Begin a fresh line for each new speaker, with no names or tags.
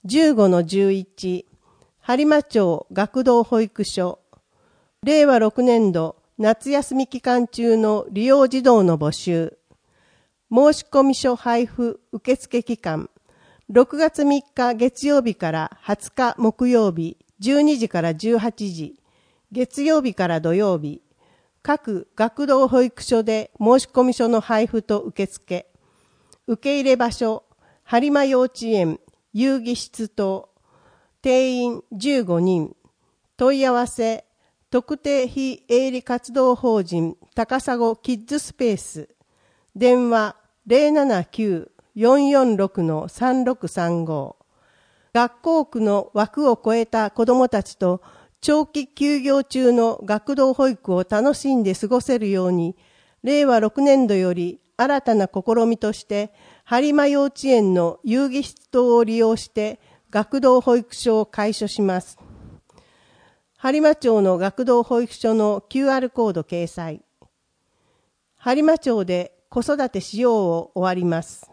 15-11播磨町学童保育所令和6年度夏休み期間中の利用児童の募集申込書配布受付期間6月3日月曜日から20日木曜日12時から18時月曜日から土曜日各学童保育所で申込書の配布と受付受け入れ場所播磨幼稚園遊戯室等定員15人問い合わせ特定非営利活動法人高砂キッズスペース電話 079-446-3635 学校区の枠を超えた子どもたちと長期休業中の学童保育を楽しんで過ごせるように令和6年度より新たな試みとして播磨幼稚園の遊戯室等を利用して学童保育所を開所します。播磨町の学童保育所の QR コード掲載。播磨町で子育てしようを終わります。